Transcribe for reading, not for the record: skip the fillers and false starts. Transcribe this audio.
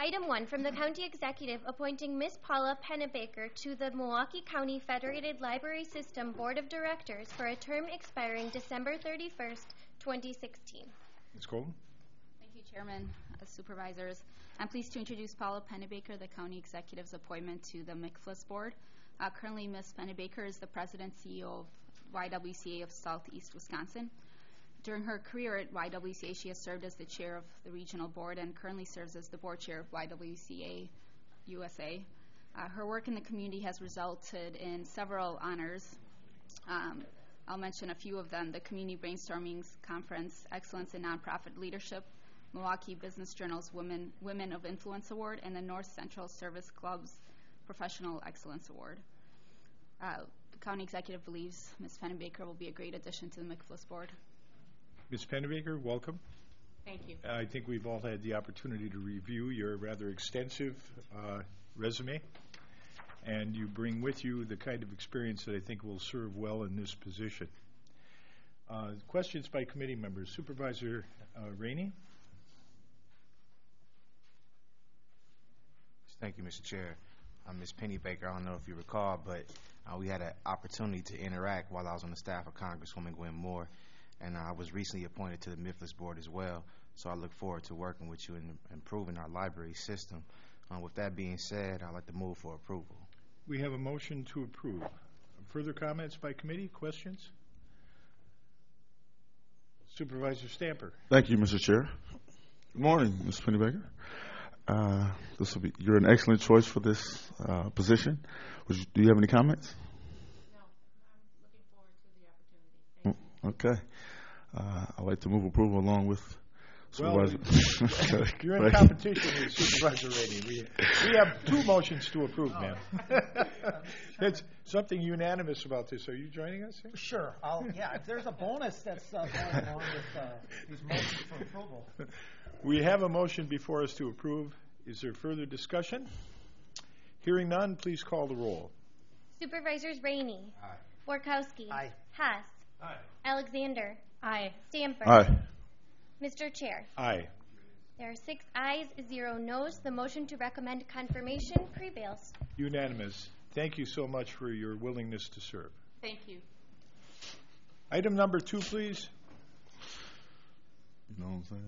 Item 1 from the County Executive appointing Ms. Paula Pennebaker to the Milwaukee County Federated Library System Board of Directors for a term expiring December 31st, 2016. Ms. Colton. Thank you, Chairman, Supervisors. I'm pleased to introduce Paula Pennebaker, the County Executive's appointment to the MCFLS Board. Currently, Ms. Pennebaker is the President CEO of YWCA of Southeast Wisconsin. During her career at YWCA, she has served as the chair of the regional board and currently serves as the board chair of YWCA USA. Her work in the community has resulted in several honors. I'll mention a few of them: the Community Brainstorming Conference Excellence in Nonprofit Leadership, Milwaukee Business Journal's Women of Influence Award, and the North Central Service Club's Professional Excellence Award. The County Executive believes Ms. Pennebaker will be a great addition to the MCFLS Board. Ms. Pennebaker, welcome. Thank you. I think we've all had the opportunity to review your rather extensive resume, and you bring with you the kind of experience that I think will serve well in this position. Questions by committee members. Supervisor Rainey. Thank you, Mr. Chair. Ms. Pennebaker, I don't know if you recall, but we had an opportunity to interact while I was on the staff of Congresswoman Gwen Moore, and I was recently appointed to the MCFLS Board as well, so I look forward to working with you in improving our library system. With that being said, I'd like to move for approval. We have a motion to approve. Further comments by committee? Questions? Supervisor Stamper. Thank you, Mr. Chair. Good morning, Ms. Pennebaker. You're an excellent choice for this position. Do you have any comments? No, I'm looking forward to the opportunity. Okay. I'd like to move approval along with Supervisor. Well, you're in competition with Supervisor Rainey. We have two motions to approve, ma'am. It's something unanimous about this. Are you joining us here? Sure. If there's a bonus that's going along with these motions for approval. We have a motion before us to approve. Is there further discussion? Hearing none, please call the roll. Supervisors Rainey. Aye. Borkowski. Aye. Hess. Aye. Alexander. Aye. Stamper. Aye. Mr. Chair. Aye. There are 6 ayes, 0 noes. The motion to recommend confirmation prevails. Unanimous. Thank you so much for your willingness to serve. Thank you. Item number 2, please. You know what I'm saying?